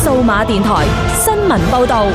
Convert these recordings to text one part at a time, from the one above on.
數碼電台新聞報道。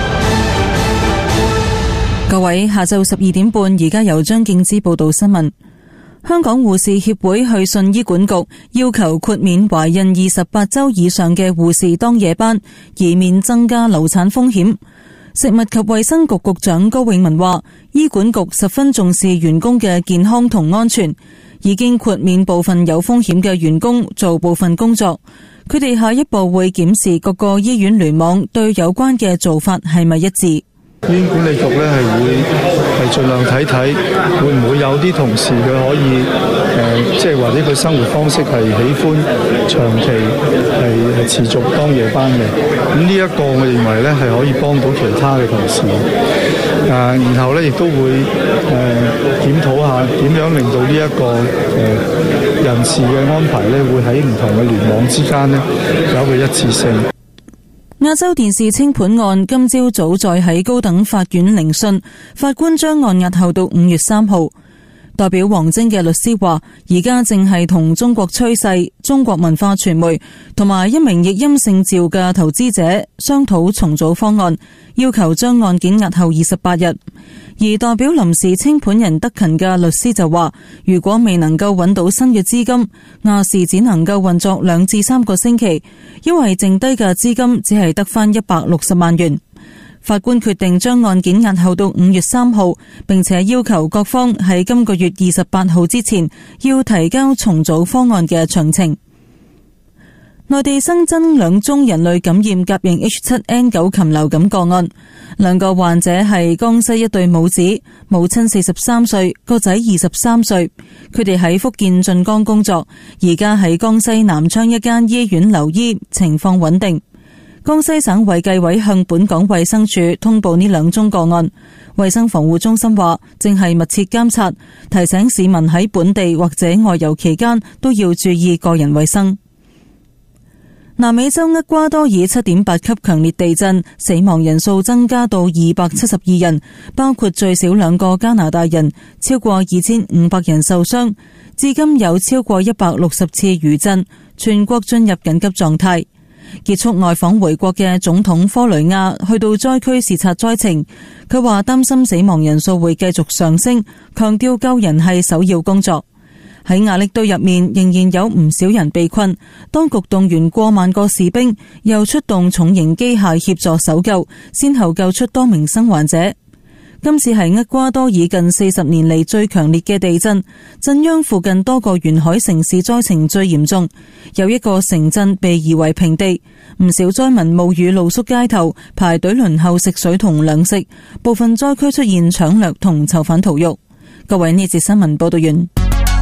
各位，下晝12點半，而家由張敬之報道新聞。香港護士協會去信醫管局，要求豁免懷孕28周以上嘅護士當夜班，以免增加流產風險。食物及衛生局局長高永文話，醫管局十分重視員工嘅健康同安全，已經豁免部分有風險嘅員工做部分工作。佢哋下一步會檢視各個醫院聯網對有關嘅做法係咪一致。 醫院管理局咧係盡量睇睇，會唔會有啲同事佢可以即係或者佢生活方式係喜歡長期係持續當夜班嘅。咁呢一個我認為咧係可以幫到其他嘅同事。然後咧亦都會檢討下點樣令到呢一個人事嘅安排咧，會喺唔同嘅聯網之間咧有個一致性。 亞洲電視清盤案今朝早再喺高等法院聆訊，法官將案押後到5月3號。代表王晶嘅律師話，而家正係同中國趨勢、中國文化傳媒同埋一名譯音姓趙嘅投資者商討重組方案，要求將案件押後28日。而代表臨時清盤人德勤嘅律師就話，如果未能夠揾到新嘅資金，亞視只能夠運作2至3個星期，因為剩低嘅資金只係得返160萬元。法官決定將案件押後到5月3號，並且要求各方喺今個月28號之前要提交重組方案嘅詳情。內地新增2宗人類感染甲型 H7N9 禽流感個案，2個患者係江西一對母子，母親43歲，個仔23歲，佢哋喺福建晉江工作，而家喺江西南昌一間醫院留醫，情況穩定。江西省衛計委向本港衛生署通報呢2宗個案，衛生防護中心話正係密切監察，提醒市民喺本地或者外遊期間都要注意個人衛生。南美洲厄瓜多爾7.8級強烈地震，死亡人數增加到272人，包括最少2個加拿大人，超過2500人受傷。至今有超過160次餘震，全國進入緊急狀態。結束外訪回國嘅總統科雷亞去到災區視察災情，佢話擔心死亡人數會繼續上升，強調救人係首要工作。喺瓦礫堆入面仍然有唔少人被困，當局動員過萬個士兵，又出動重型機械協助搜救，先後救出多名生還者。今次係厄瓜多爾近40年嚟最強烈嘅地震，震央附近多個沿海城市災情最嚴重，有一個城鎮被夷為平地，唔少災民冒雨露宿街頭，排隊輪候食水同糧食，部分災區出現搶掠同囚犯逃獄。各位，呢節新聞報道完。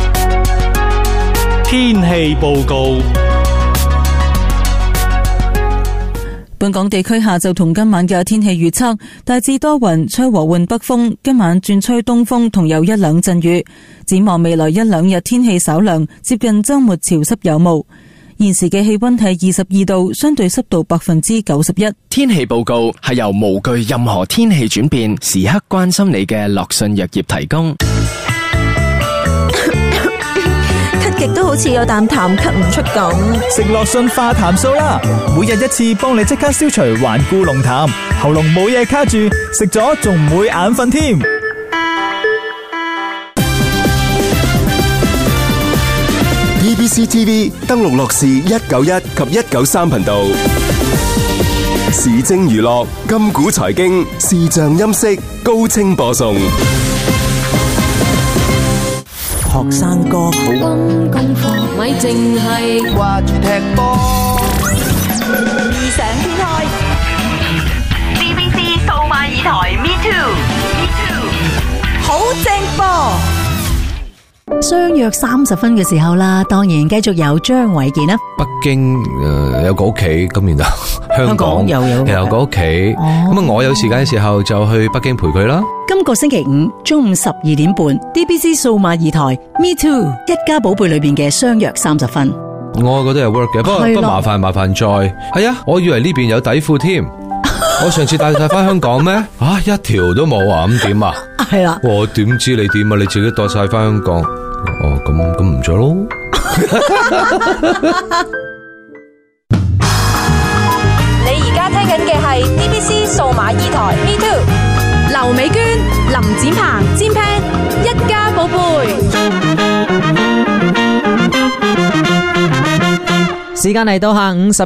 天氣報告。 本港地區下晝同今晚嘅天氣預測，大致多雲，吹和緩北風，今晚轉吹東風，同有1-2陣雨。展望未來1-2日天氣稍涼，接近週末潮濕有霧。現時嘅氣溫係22度，相對濕度91%。 天氣報告係由無懼任何天氣轉變，時刻關心你嘅樂信藥業提供。 咳極都好似有啖痰咳唔出咁， 食樂信化痰素啦，每日1次幫你即刻消除頑固濃痰，喉嚨冇嘢卡住，食咗仲唔會眼瞓添。 BBC TV 登錄樂視191及193頻道，時政娛樂、金股財經、視像音色高清播送。 學生哥好， 功課咪淨係掛住踢波。 異想天開 BBC 數碼二台 Me Too 好正波。 相約30分嘅時候啦，當然繼續有張偉健啦。 北京有個屋企，咁然後香港有個屋企，咁我有時間嘅時候就去北京陪佢啦。 今個星期五中午12點半 ，DBC 數碼二台 Me Too 一家寶貝裏邊嘅相約30分。 我覺得有 work 嘅，不過麻煩再係啊！我以為呢邊有底褲添，我上次帶晒翻香港咩？啊，一條都冇啊！咁點啊？ 係啦， 我點知你點啊？你自己帶晒翻香港。哦，咁唔做咯。 你而家數碼二台 Me Too， 劉美娟、林展鵬、尖 pan 一家寶貝。 時間嚟到下午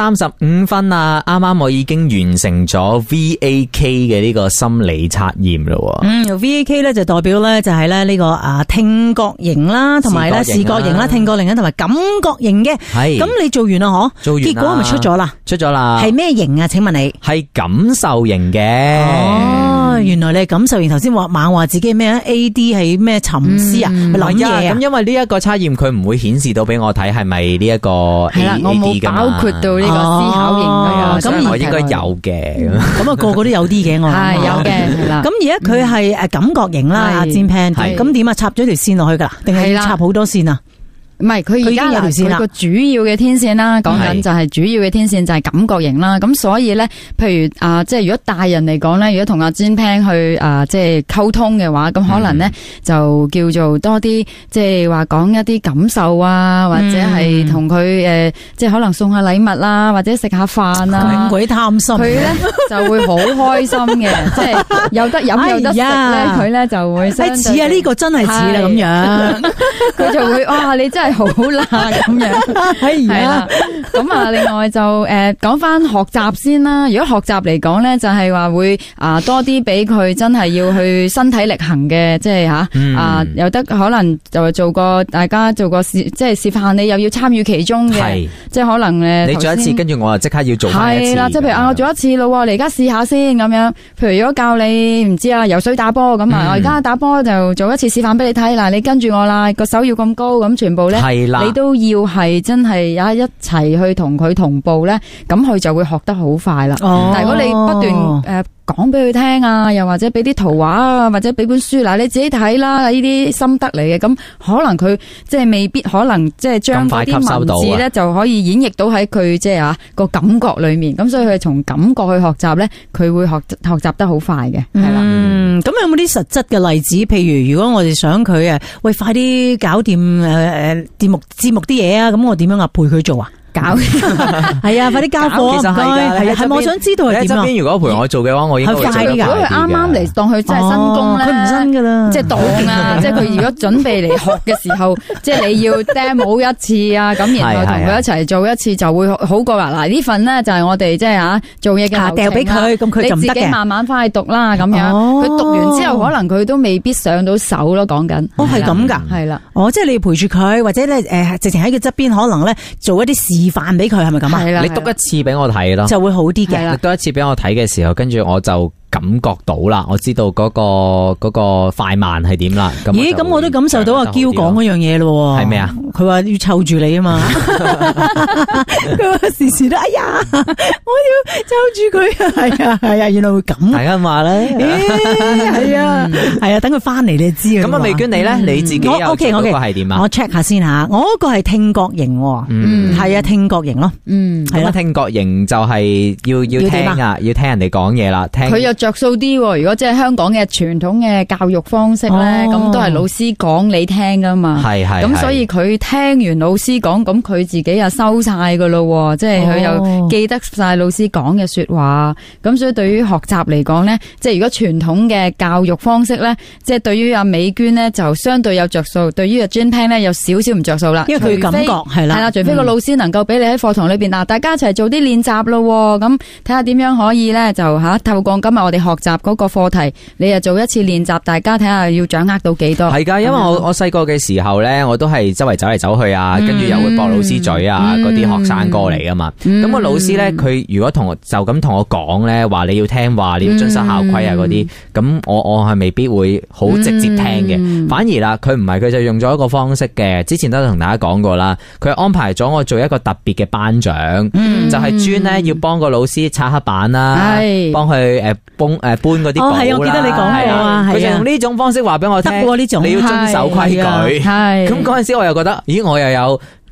12:35啊，啱啱我已經完成咗 VAK 嘅呢個心理測驗咯。 VAK 咧就代表咧就係咧呢個聽覺型啦，同埋咧視覺型啦、聽覺型啦，同埋感覺型嘅。係。咁你做完啦嗬？做完啦。結果係咪出咗啦？出咗啦。係咩型啊？請問你？係感受型嘅。哦，原來你係感受型。頭先猛話自己咩 AD 係咩沉思啊？諗嘢啊？ 咁因為呢一個測驗佢唔會顯示到俾我睇係咪呢一個。 係啦，我冇包括到呢個思考型嘅， 咁我應該有嘅。 咁啊，個個都有啲嘅，我係有嘅，係啦。 咁而家佢係感覺型啦，阿尖 pan，咁點啊？插咗條線落去噶，定係要插好多線啊？ 唔係，佢而家佢個主要嘅天線啦，講緊就係主要嘅天線就係感覺型啦。咁所以咧，譬如即係如果大人嚟講咧，如果同阿 Jane Pan 去即係溝通嘅話，咁可能咧就叫做多啲即係話講一啲感受啊，或者係同佢即係可能送下禮物啦，或者食下飯啊。 咁鬼貪心， 佢咧就會好開心嘅，即係有得飲有得食咧，佢咧就會相對似啊！呢個真係似啦咁樣， 佢就會哇！你真係好啦咁樣，係啦。咁啊，另外就講翻學習先啦。如果學習嚟講咧，就係話會多啲俾佢真係要去身體力行嘅，即係有得可能就做個大家做個即係示範，你又要參與其中嘅，即係可能你做一次，跟住我就即刻要做翻一次。係啦， 即係譬如我做一次咯，你而家試下先咁樣。譬如如果教你唔知游水打波咁啊，我而家打波就做一次示範俾你睇。嗱，你跟住我啦，個手要咁高咁，全部咧。你都要係真係一齊去同佢同步咧，咁佢就會學得好快啦。但係如果你不斷講俾佢聽啊，又或者俾啲圖畫啊，或者俾本書嗱，你自己睇啦，呢啲心得嚟嘅，咁可能佢即係未必可能即係將嗰啲文字咧就可以演繹到喺佢即係個感覺裏面。咁所以佢從感覺去學習咧，佢會學習得好快嘅。係啦。 咁有冇啲實質嘅例子？譬如如果我哋想佢喂快啲搞掂節目啲嘢啊，咁我點樣陪佢做啊？搞係啊，快啲交貨。其實係我想知道係點啊。 如果陪我做嘅話，我應該會快啲。 如果佢啱啱嚟當佢真係新工咧， 佢唔新噶啦， 即係動啊！即係佢如果準備嚟學嘅時候，即係你要 demo 一次啊，咁然後同佢一齊做一次就會好過啦。嗱，呢份呢就係我哋即係做嘢嘅掉俾佢，咁佢就唔得嘅。 你自己慢慢翻去讀啦，咁樣。佢讀完之後，可能佢都未必上到手咯。講緊係咁噶， 係啦。 即係你要陪住佢，或者咧直情喺佢側邊，可能咧做一啲示範俾佢，係咪咁啊？ 你讀一次俾我睇咯， 就會好啲嘅。 你讀一次俾我睇嘅時候，跟住我就感覺到啦，我知道嗰個快慢係點啦。 咦，咁我都感受到阿嬌講嗰樣嘢咯。 係咩啊？ 佢話要湊住你啊嘛。佢話時時都哎呀，我要湊住佢啊。係啊係啊，原來會咁。 大家話咧， 係啊係啊，等佢翻嚟你就知啊。 咁啊，美娟你咧，你自己有嗰個係點啊？ 我 check 下先吓，我嗰個係聽覺型。係啊，聽覺型咯。 咁啊，聽覺型就係要聽啊，要聽人哋講嘢啦。聽佢又着數啲，如果即係香港嘅傳統嘅教育方式咧，咁都係老師講你聽噶嘛。係。咁所以佢聽完老師講，咁佢自己又收晒噶咯，即係佢又記得晒老師講嘅說話。咁所以對於學習嚟講咧，即係如果傳統嘅教育方式咧，即係對於阿美娟咧就相對有着數，對於阿 Jane Pan 咧有少少唔着數啦。 因為佢感覺係啦， 除非個老師能夠俾你喺課堂裏邊嗱，大家一齊做啲練習咯，咁睇下點樣可以咧就透過今日我哋學習嗰個課題，你又做一次練習，大家睇下要掌握到幾多。 係噶，因為我細個嘅時候咧，我都係周圍走嚟走去啊，跟住又會駁老師嘴啊，嗰啲學生哥嚟噶嘛。咁個老師咧，佢如果就咁同我講咧，話你要聽話，你要遵守校規啊嗰啲，咁我係未必會好直接聽嘅。反而啦，佢唔係，佢就用咗一個方式嘅。之前都同大家講過啦，佢安排咗我做一個特別嘅班長，就係專咧要幫個老師擦黑板啦，幫佢搬嗰啲簿啦。係，我記得你講過啊。佢就用呢種方式話俾我聽，你要遵守規矩。咁嗰陣時我又覺得，咦，我又有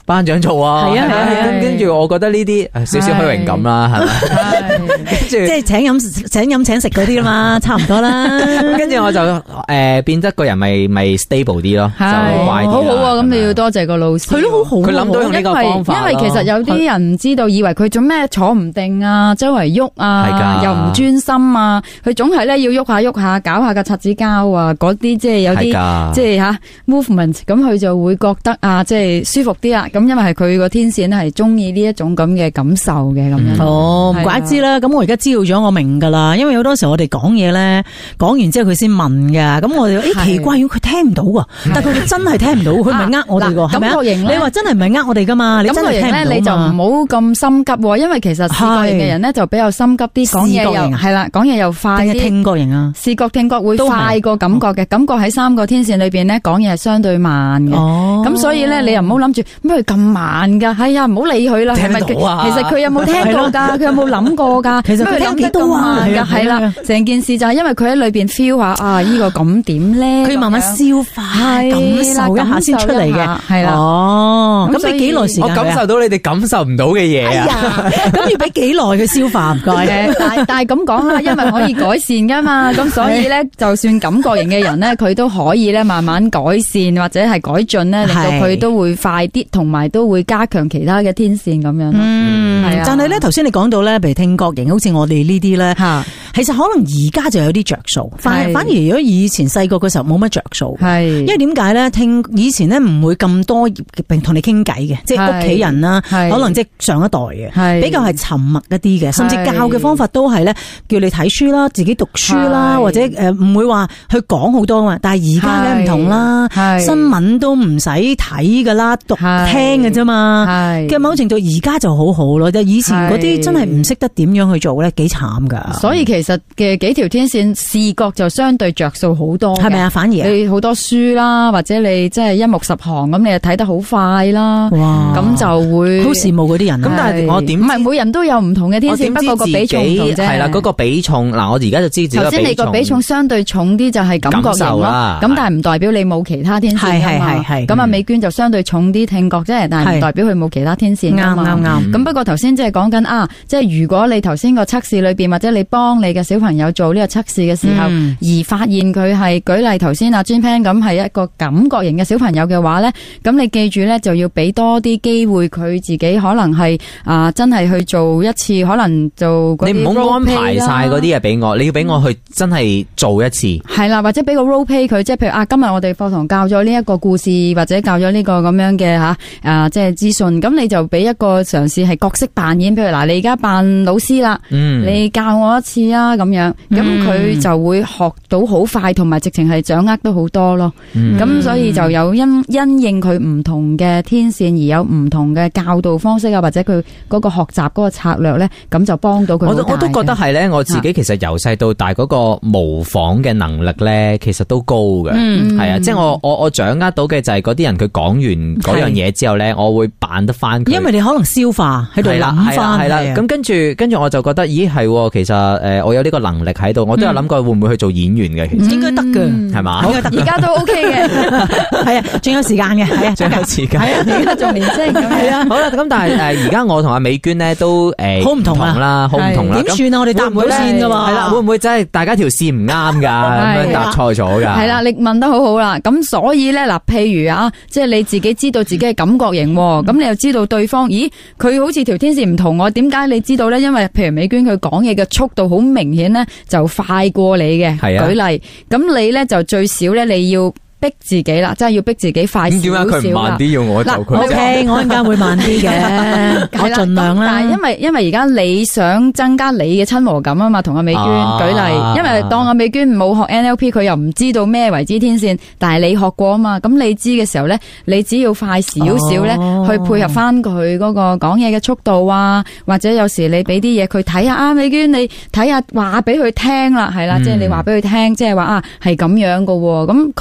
頒獎做啊， 係啊， 跟住我覺得呢啲少少虛榮感啦，係咪？跟住即係請飲請食嗰啲嘛，差唔多啦。 跟住我就變得個人咪 stable 啲咯，就乖啲。 好好啊，咁你要多謝個老師， 佢都好好， 佢諗到用呢個方法。 因為其實有啲人唔知道，以為佢做咩坐唔定啊，周圍喐啊，又唔專心啊，佢總係咧要喐下喐下，搞下個擦紙膠啊，嗰啲即係有啲即係吓 movement， 咁佢就會覺得啊，即係舒服啲啦。咁因為係佢個天線係中意呢一種咁嘅感受嘅咁樣。 哦，唔怪之啦。咁我而家知道咗，我明噶啦。因為好多時候我哋講嘢咧，講完之後佢先問噶。咁我哋奇怪，佢聽唔到啊，但係佢真係聽唔到，佢唔係呃我哋噶，係咪啊？你話真係唔係呃我哋噶嘛？你真係聽唔到嘛？ 你就唔好咁心急，因為其實視覺型嘅人咧就比較心急啲，講嘢又係啦，講嘢又快啲。 聽覺型啊， 視覺聽覺會快過感覺嘅，感覺喺3個天線裏邊咧講嘢係相對慢嘅。咁所以咧你又唔好諗住乜佢咁慢噶，係啊，唔好理佢啦。係咪？其實佢有冇聽過噶？佢有冇諗過噶？ 其實佢聽幾多啊？ 係啦，成件事就係因為佢喺裏邊 feel 下啊，呢個咁點咧？ 佢慢慢消化、感受一下先出嚟嘅。係啦。哦，咁俾幾耐時間？ 我感受到你哋感受唔到嘅嘢啊！ 咁要俾幾耐佢消化？唔該。 但係咁講啦，因為可以改善噶嘛，咁所以咧，就算感覺型嘅人咧，佢都可以咧慢慢改善或者係改進咧，令到佢都會快啲，同埋都會加強其他嘅天線咁樣。係啊。 但係咧，頭先你講到咧，譬如聽覺型，好似我哋呢啲咧，其實可能而家就有啲着數，反而如果以前細個嘅時候冇乜着數，係因為點解咧？以前咧唔會咁多並同你傾偈嘅，即係屋企人啦，可能即係上一代嘅，比較係沉默一啲嘅，甚至教嘅方法都係咧叫你睇書啦，自己讀書啦，或者唔會話去講好多嘛。但係而家咧唔同啦，新聞都唔使睇噶啦，讀聽嘅啫嘛。嘅某程度而家就好好咯，但係以前嗰啲真係唔識得點樣去做咧，幾慘噶。 所以其實嘅幾條天線視覺就相對着數好多， 係咪啊？反而你好多書啦，或者你即係一目十行咁，你就睇得好快啦。哇！咁就會好羨慕嗰啲人。 咁但係我點？ 唔係每人都有唔同嘅天線，不過個比重唔同啫。係啦，嗰個比重嗱，我而家就知自己個比重。頭先你個比重相對重啲，就係感覺型咯。咁但係唔代表你冇其他天線㗎嘛。係。咁啊，美娟就相對重啲聽覺啫，但係唔代表佢冇其他天線㗎嘛。啱。咁不過頭先即係講緊啊，即係如果你頭先個測試裏邊，或者你幫你嘅小朋友做呢個測試嘅時候，而發現佢係舉例頭先阿 Jane Pan 咁係一個感覺型嘅小朋友嘅話咧，咁你記住咧就要俾多啲機會佢自己，可能係真係去做一次，可能做嗰啲 role play 啦。你唔好安排晒嗰啲嘢俾我，你要俾我去真係做一次。係啦，或者俾個 role play 佢，即係譬如今日我哋課堂教咗呢一個故事，或者教咗呢個咁樣嘅即係資訊，咁你就俾一個嘗試係角色扮演，譬如你而家扮老師啦，你教我一次啊咁樣，咁佢就會學到好快，同埋直情係掌握到好多咯。咁所以就有因應佢唔同嘅天線而有唔同嘅教導方式啊，或者佢嗰個學習嗰個策略咧，咁就幫到佢。我都覺得係咧，我自己其實由細到大嗰個模仿嘅能力咧，其實都高嘅。係啊，即係我掌握到嘅就係嗰啲人佢講完嗰樣嘢之後咧，我會扮得翻佢。 因為你可能消化喺度諗翻。係啦， 咁跟住我就覺得，咦係，其實我有呢個能力喺度，我都有諗過會唔會去做演員嘅。其實應該得嘅， 係嘛？ 而家都 OK 嘅， 係啊，仲有時間嘅，係啊， 仲有時間， 係啊，而家仲年輕咁係啊。 好啦，咁但係而家我同阿美娟咧都好唔同啦，好唔同啦。 點算啊？我哋搭唔到線噶嘛？ 係啦，會唔會真係大家條線唔啱噶？咁樣搭錯咗噶？ 係啦，你問得好好啦。咁所以咧嗱，譬如即係你自己知道自己係感覺型，咁你又知道對方，咦，佢好似條天線唔同我，點解你知道咧？因為譬如美娟佢講嘢嘅速度好明顯咧，就快過你嘅。係啊。舉例，咁你咧就最少咧，你要逼自己啦，真係要逼自己快少少。點解佢唔慢啲要我就佢啫？ OK， 我陣間會慢啲嘅，我盡量啦。 但係因為而家你想增加你嘅親和感啊嘛，同阿美娟舉例，因為當阿美娟冇學 NLP， 佢又唔知道咩為之天線，但係你學過啊嘛，咁你知嘅時候咧，你只要快少少咧，去配合翻佢嗰個講嘢嘅速度啊，或者有時你俾啲嘢佢睇下啊，美娟你睇下話俾佢聽啦，係啦，即係你話俾佢聽，即係話係咁樣噶，咁佢會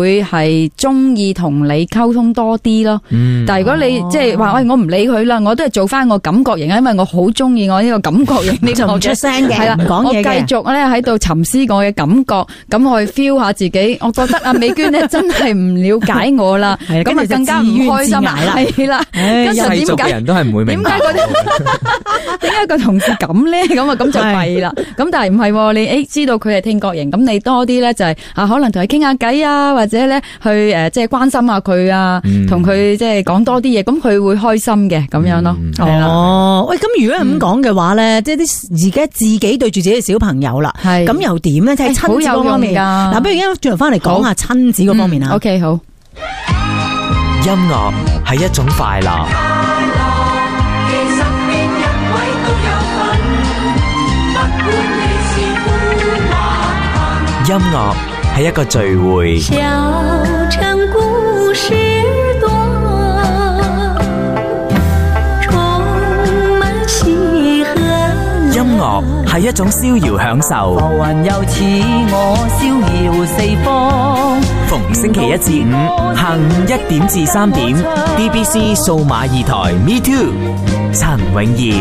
會係中意同你溝通多啲咯。但係如果你即係話喂，我唔理佢啦，我都係做翻我感覺型，因為我好中意我呢個感覺型呢個唔出聲嘅， 係啦， 唔講嘢嘅， 我繼續咧喺度沉思我嘅感覺，咁我去 feel 下自己。我覺得阿美娟咧真係唔了解我啦，咁啊更加唔開心啦。係啦，跟住世俗嘅人都係唔會明白。 點解個同事咁咧？咁就弊啦。咁但係唔係，你知道佢係聽覺型，咁你多啲咧就係可能同佢傾下偈啊，或者咧去即係關心下佢啊，同佢即係講多啲嘢，咁佢會開心嘅咁樣咯。 哦，喂，咁如果係咁講嘅話咧，即係啲而家自己對住自己嘅小朋友啦，咁又點咧？即係親子嗰方面。嗱，不如而家轉頭翻嚟講下親子嗰方面啊。 OK， 好。 音樂係一種快樂。音樂係一個聚會。 小城故事多，充滿喜和。 音樂係一種逍遙享受。 浮雲又似我逍遙四方。 逢星期一至五下午1點至3點 ，DBC 數碼2台 Me Too， 陳永業，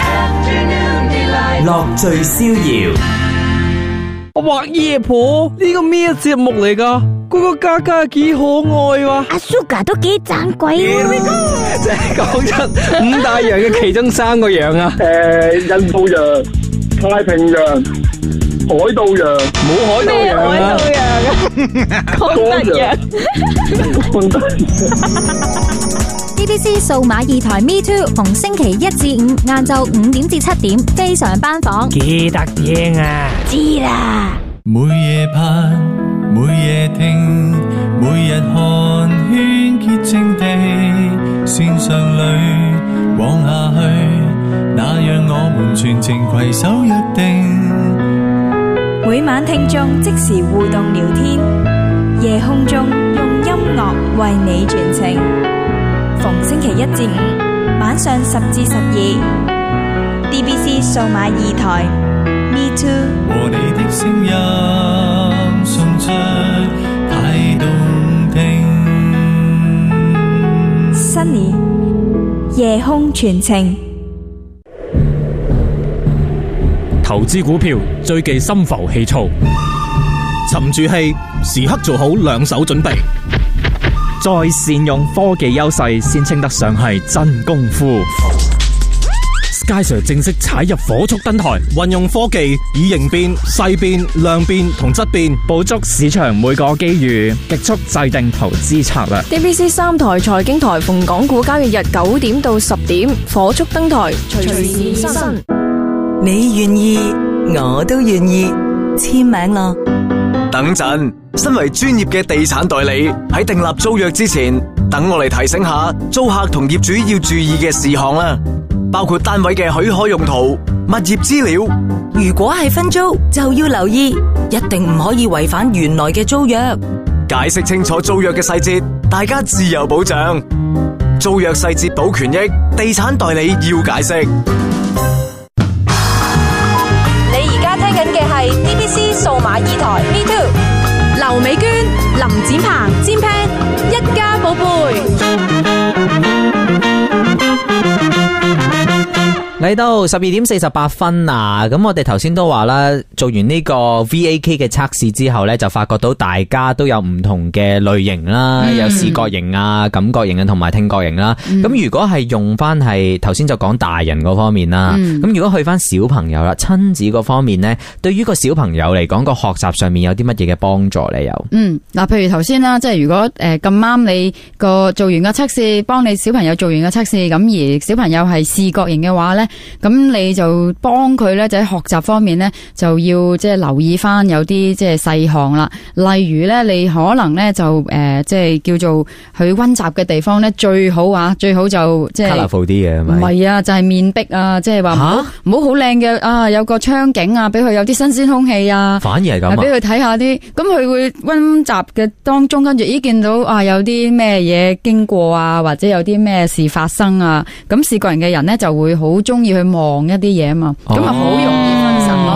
樂聚逍遙。 我話爺婆，呢個咩節目嚟噶？嗰個嘉嘉幾可愛哇！ 阿 Suga 都幾盞鬼喎！ 即係講出5大洋嘅其中3個洋啊！ 印度洋、太平洋、海盜洋，冇海盜洋啊！海盜洋啊！ 康德洋。DBC 數碼2台 Me Too， 逢星期1至5晏晝5點至7點，非常班房。 記得聽啊！ 知啦。 每夜盼，每夜聽，每日看，圈潔淨地線上裏往下去，那讓我們全程攜手約定。 每晚聽眾即時互動聊天，夜空中用音樂為你傳情。逢星期1至5晚上10至12 ，DBC 數碼2台 Me Too。 和你的聲音送出太動聽。 Sunny 夜空傳情。 投資股票最忌心浮氣躁，沉住氣，時刻做好兩手準備。 再善用科技優勢，先稱得上係真功夫。 Sky Sir 正式踩入火速登台，運用科技以形變、勢變、量變同質變， 捕捉市場每個機遇，極速制定投資策略。 DBC 3台財經台逢港股交易日9點到10點，火速登台，隨時現身。 你願意，我都願意，簽名咯。 等陣，身為專業嘅地產代理，喺訂立租約之前，等我嚟提醒下租客同業主要注意嘅事項啦，包括單位嘅許可用途、物業資料。 如果係分租，就要留意，一定唔可以違反原來嘅租約。 解釋清楚租約嘅細節，大家自有保障。租約細節保權益，地產代理要解釋。 聽緊嘅係 DBC 數碼2台 Me Too， 劉美娟、林展鵬、尖聽一家寶貝。 嚟到12點48分啊！咁我哋頭先都話啦，做完呢個 VAK 嘅測試之後呢，就發覺到大家都有唔同嘅類型啦，有視覺型啊、感覺型啊同埋聽覺型啦。咁如果係用翻係頭先就講大人嗰方面啦，咁如果去翻小朋友啦，親子嗰方面呢，對於個小朋友嚟講個學習上面有啲乜嘢嘅幫助呢？有嗱，譬如頭先啦，即係如果咁啱你個做完個測試，幫你小朋友做完個測試，咁而小朋友係視覺型嘅話呢，咁你就幫佢咧，就喺學習方面咧，就要即係留意翻有啲即係細項啦。例如咧，你可能咧就即係叫做去溫習嘅地方咧，最好就即係 colourful 啲嘅， 唔係啊，就係面壁啊，即係話唔好好靚嘅啊，有個窗景啊，俾佢有啲新鮮空氣啊， 反而係咁啊， 俾佢睇下啲，咁佢會溫習嘅當中，跟住見到啊有啲咩嘢經過啊，或者有啲咩事發生啊，咁視覺型嘅人咧就會好中意去望一啲嘢啊嘛，咁啊好容易分神咯。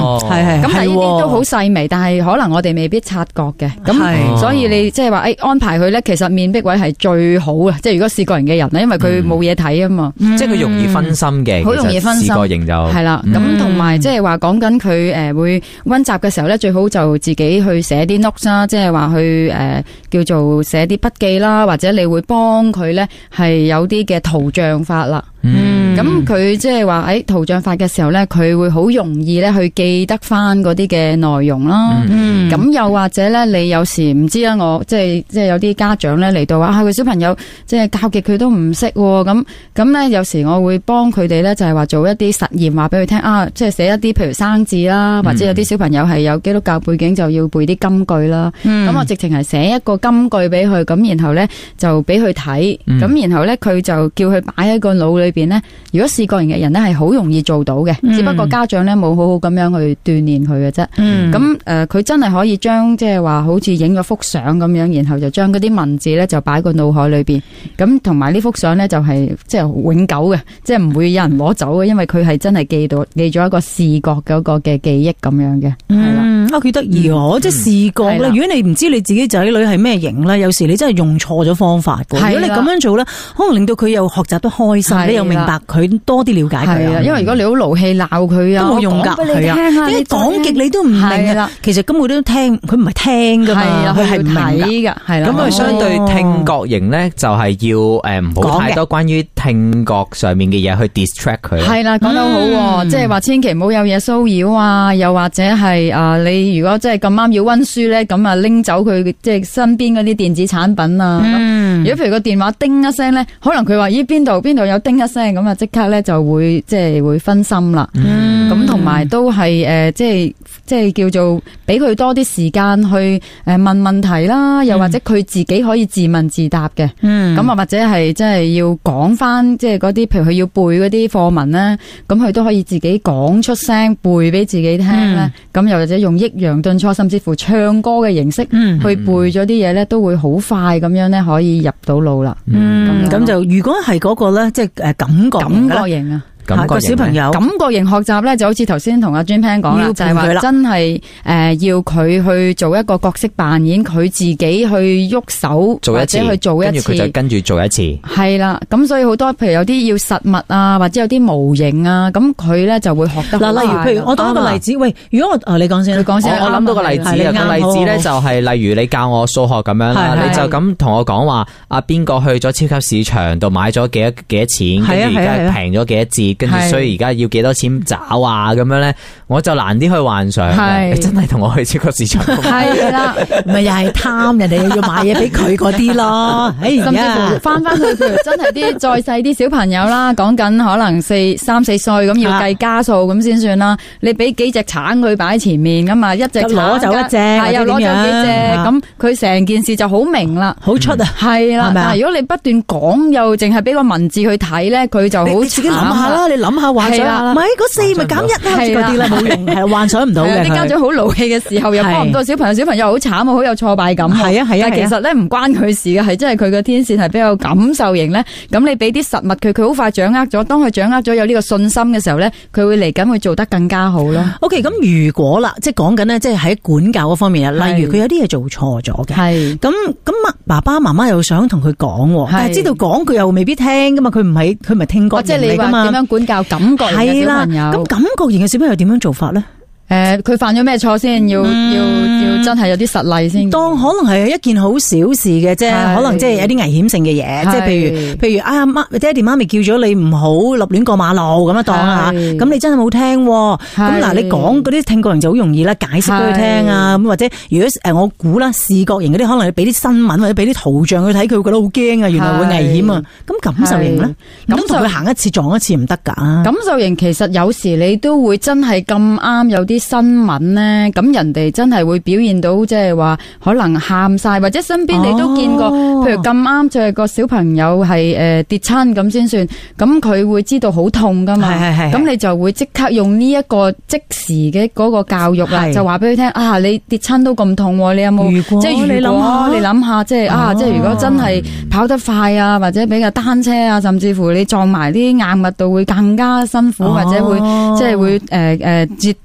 咁但係呢啲都好細微，但係可能我哋未必察覺嘅。咁所以你即係話安排佢咧，其實面壁位係最好嘅。即係如果視覺型嘅人咧，因為佢冇嘢睇啊嘛， 即係佢容易分心嘅， 好容易分心。 視覺型就係啦。咁同埋即係話講緊佢會溫習嘅時候咧，最好就自己去寫啲 notes 啦，即係話去叫做寫啲筆記啦，或者你會幫佢咧係有啲嘅圖像法啦。咁佢即係話喺圖像法嘅時候咧，佢會好容易咧去記得翻嗰啲嘅內容啦。咁又或者咧，你有時唔知啦，我即係有啲家長咧嚟到話佢小朋友即係教極佢都唔識，咁咧有時我會幫佢哋咧就係話做一啲實驗，話俾佢聽即係寫一啲譬如生字啦，或者有啲小朋友係有基督教背景就要背啲金句啦。咁我直情係寫一個金句俾佢，咁然後咧就俾佢睇，咁然後咧佢就叫佢擺喺個腦裏邊咧。如果視覺型嘅人咧係好容易做到嘅，只不過家長咧冇好好咁樣去鍛煉佢嘅啫。咁佢真係可以將即係話好似影咗幅相咁樣，然後就將嗰啲文字咧就擺個腦海裏邊。咁同埋呢幅相咧就係即係永久嘅，即係唔會有人攞走嘅，因為佢係真係記咗一個視覺嗰個嘅記憶咁樣嘅。係啦， 幾得意喎！即係視覺咧。如果你唔知你自己仔女係咩型咧，有時你真係用錯咗方法嘅。如果你咁樣做咧，可能令到佢又學習得開心，你又明白佢多啲了解佢啊。 因為如果你好勞氣鬧佢啊， 都冇用噶。係啊，你講極你都唔明啊。其實根本都聽，佢唔係聽噶嘛，佢係唔明噶。係啦， 咁佢相對聽覺型咧，就係要唔好太多關於聽覺上面嘅嘢去 distract 佢。 係啦，講得好，即係話千祈唔好有嘢騷擾啊，又或者係你如果真係咁啱要溫書咧，咁拎走佢即係身邊嗰啲電子產品啊。如果譬如個電話叮一聲咧，可能佢話咦邊度有叮一聲，咁啊即刻咧就會即係會分心啦。咁同埋都係即係叫做俾佢多啲時間去問問題啦，又或者佢自己可以自問自答嘅。咁啊或者係即係要講翻即係嗰啲，譬如佢要背嗰啲課文咧，咁佢都可以自己講出聲背俾自己聽咧。咁又或者用抑揚頓挫，甚至乎唱歌嘅形式去背咗啲嘢咧，都會好快咁樣咧可以入到腦啦。 咁就如果係嗰個咧，即係感覺型啊。個小朋友感覺型學習咧，就好似頭先同阿 Jun Pan 講啦，就係話真係要佢去做一個角色扮演，佢自己去喐手或者去做一次， 跟住佢就跟住做一次。 係啦，咁所以好多譬如有啲要實物啊，或者有啲模型啊，咁佢咧就會學得好快。 例如譬如我當一個例子，喂，如果你講先， 你講先。 我諗到個例子啊，個例子咧就係例如你教我數學咁樣啦，你就咁同我講話邊個去咗超級市場度買咗幾多錢，跟住而家平咗幾多折。跟住所以而家要幾多錢找啊咁樣咧，我就難啲去幻想。你真係同我去超級市場。係啦， 咪又係貪人哋要買嘢俾佢嗰啲咯。 甚至乎翻去，譬如真係啲再細啲小朋友啦，講緊可能3、4歲咁要計加數咁先算啦。你俾幾隻橙佢擺喺前面咁啊，一隻攞走一隻， 又攞走幾隻，咁佢成件事就好明啦， 好出啊。 係啦，但係如果你不斷講又淨係俾個文字去睇咧，佢就好慘。 自己諗下啦，你諗下幻想下，咪嗰4咪減1啦，嗰啲啦冇用，係幻想唔到嘅。 啲家長好勞氣嘅時候，又幫唔到小朋友，小朋友好慘啊，好有挫敗感。 係啊， 但其實咧唔關佢事嘅，係真係佢嘅天線係比較感受型咧。咁你俾啲實物佢好快掌握咗。當佢掌握咗有呢個信心嘅時候咧，佢會嚟緊會做得更加好咯。 OK， 咁如果啦，即係講緊咧，即係喺管教嗰方面啊，例如佢有啲嘢做錯咗嘅，係咁爸爸媽媽又想同佢講，但係知道講佢又未必聽噶嘛，佢唔係聽覺型嚟噶嘛。 即係你話點樣管教感覺型嘅小朋友？ 咁感覺型嘅小朋友點樣做法咧？ 佢犯咗咩錯先？要真係有啲實例先。 當可能係一件好小事嘅啫，可能即係有啲危險性嘅嘢，即係譬如爹哋媽咪叫咗你唔好立亂過馬路咁樣當啊，咁你真係冇聽。咁嗱，你講嗰啲聽覺型就好容易啦，解釋俾佢聽啊。咁或者如果我估啦，視覺型嗰啲可能你俾啲新聞或者俾啲圖像佢睇，佢會覺得好驚啊，原來會危險啊。咁感受型咧，咁同佢行一次撞一次唔得噶。 感受型其實有時你都會真係咁啱有啲新聞咧，咁人哋真係會表現到即係話可能喊晒，或者身邊你都見過，譬如咁啱就係個小朋友係跌親咁先算，咁佢會知道好痛噶嘛，咁你就會即刻用呢一個即時嘅嗰個教育啦，就話俾佢聽啊，你跌親都咁痛，你有冇即係你諗下即係即係如果真係跑得快啊，或者比較單車啊，甚至乎你撞埋啲硬物度會更加辛苦，或者會即係會截斷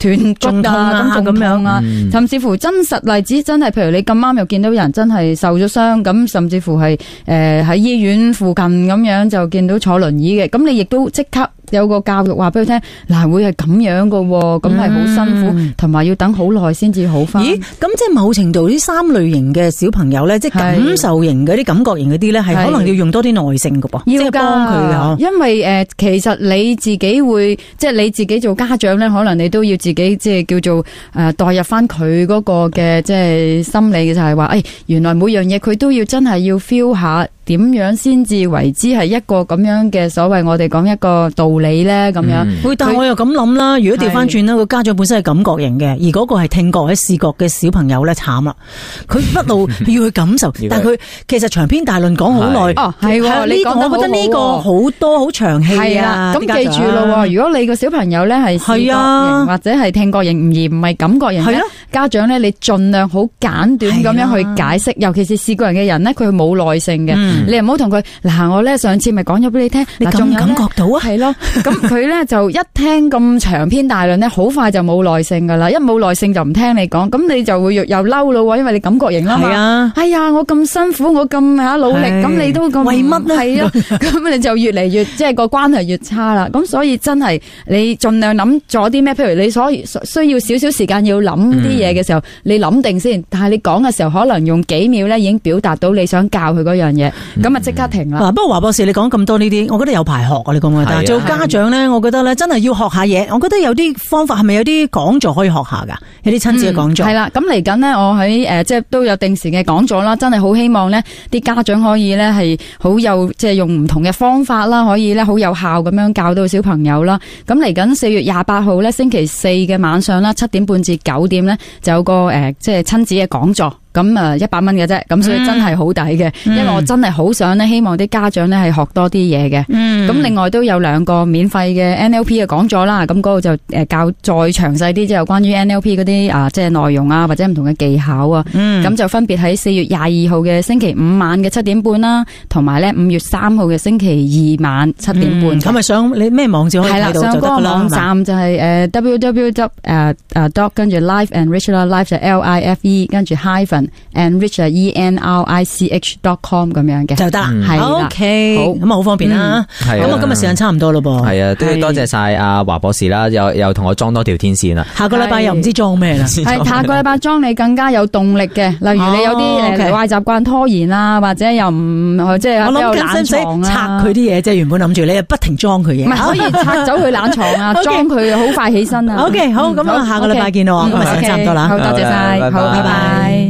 斷骨啊咁樣啊，甚至乎真實例子真係，譬如你咁啱又見到人真係受咗傷，咁甚至乎係喺醫院附近咁樣就見到坐輪椅嘅，咁你亦都即刻有個教育話俾佢聽，嗱會係咁樣噶，咁係好辛苦，同埋要等好耐先至好翻。咦，咁即係某程度呢三類型嘅小朋友咧，即係感受型嗰啲、感覺型嗰啲咧，係可能要用多啲耐性噶噃，即係幫佢嘅。因為其實你自己會，即係你自己做家長咧，可能你都要自己即係叫做代入翻佢嗰個嘅即係心理嘅，就係話，原來每樣嘢佢都要真係要 feel 下。點樣先至為之係一個咁樣嘅所謂我哋講一個道理咧咁樣？ 但我又咁諗啦，如果調翻轉啦，個家長本身係感覺型嘅，而嗰個係聽覺或者視覺嘅小朋友咧，慘啦！佢一路要去感受，但係佢其實長篇大論講好耐。哦，係呢個，我覺得呢個好多好長氣啊！ 咁記住咯，如果你個小朋友咧係視覺型或者係聽覺型，而唔係感覺型咧，家長咧你盡量好簡短咁樣去解釋，尤其是視覺型嘅人咧，佢冇耐性嘅。你唔好同佢嗱，我咧上次咪講咗俾你聽， 你咁感覺到啊？ 係咯，咁佢咧就一聽咁長篇大論咧，好快就冇耐性噶啦，一冇耐性就唔聽你講，咁你就會又嬲咯，因為你感覺型啦嘛。係啊，哎呀，我咁辛苦，我咁努力，咁你都咁為乜咧？ 係啊，咁你就越嚟越即係個關係越差啦。咁所以真係你盡量諗咗啲咩？譬如你需要少少時間要諗啲嘢嘅時候，你諗定先。但係你講嘅時候，可能用幾秒咧已經表達到你想教佢嗰樣嘢。咁啊，即刻停啦！ 不過華博士，你講咁多呢啲，我覺得有排學啊！你覺唔覺得？做家長咧，我覺得咧，真係要學下嘢。我覺得有啲方法，係咪有啲講座可以學下噶？有啲親子嘅講座。係啦，咁嚟緊呢，我喺即係都有定時嘅講座啦。真係好希望呢啲家長可以咧係好有即係用唔同嘅方法啦，可以咧好有效咁樣教到小朋友啦。咁嚟緊4月28號咧，星期四嘅晚上啦，7點半至9點咧，就有個即係親子嘅講座。咁100蚊嘅啫，咁所以真係好抵嘅，因為我真係好想咧，希望啲家長咧係學多啲嘢嘅。咁另外都有2個免費嘅 NLP 嘅講座啦，咁嗰度就教再詳細啲，即係有關於 NLP 嗰啲即係內容啊，或者唔同嘅技巧啊。咁就分別喺4月22號嘅星期5晚嘅7點半啦，同埋咧5月3號嘅星期2晚7點半。咁咪上你咩網址可以睇到就得啦？上嗰個網站就係www. 跟住 Life Enrich 啦 ，Life 就 LIFE 跟住 hyphen enrich ENRICH.com 咁樣嘅就得啦，係啦 ，OK， 好咁啊，好方便啦。咁我今日時間差唔多咯噃， 係啊，都要多謝晒阿華博士啦，又同我裝多條天線啦。 下個禮拜又唔知裝咩啦， 係下個禮拜裝你更加有動力嘅，例如你有啲壞習慣拖延啦，或者又唔即係我諗懶床啊， 拆佢啲嘢，即係原本諗住你不停裝佢嘢， 唔係可以拆走佢懶床啊，裝佢好快起身啊。 OK， 好，咁啊，下個禮拜見咯，今日時間差唔多啦， 好多謝晒，好，拜拜。